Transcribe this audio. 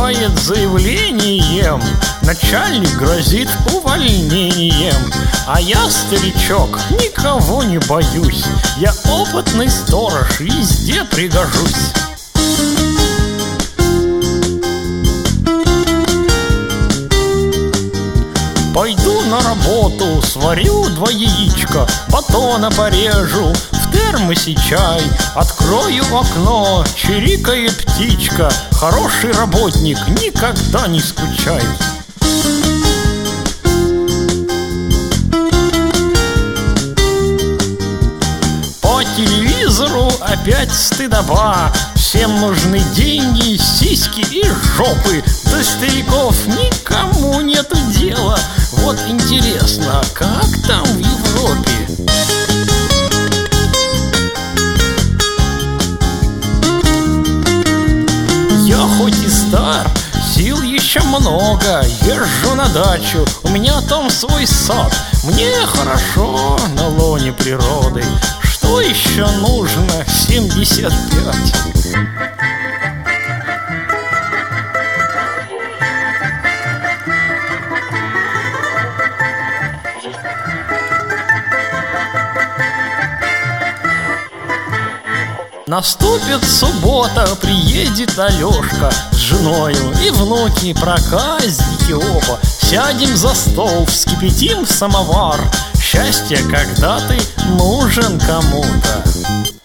засыпает заявлением, начальник грозит увольнением. А я, старичок, никого не боюсь, я опытный сторож, везде пригожусь. Пойду на работу, сварю 2 яичка, батона порежу, в термосе чай, открою окно, чирикает птичка. Хороший работник никогда не скучает. По телевизору опять стыдоба, всем нужны деньги, сиськи и жопы. До стариков никому нету дела. Вот интересно, как там в Европе? Я хоть и стар, сил еще много, езжу на дачу, у меня там свой сад. Мне хорошо на лоне природы, что еще нужно 75? Наступит суббота, приедет Алешка с женою и внуки, проказники оба. Сядем за стол, вскипятим самовар. Счастье, когда ты нужен кому-то.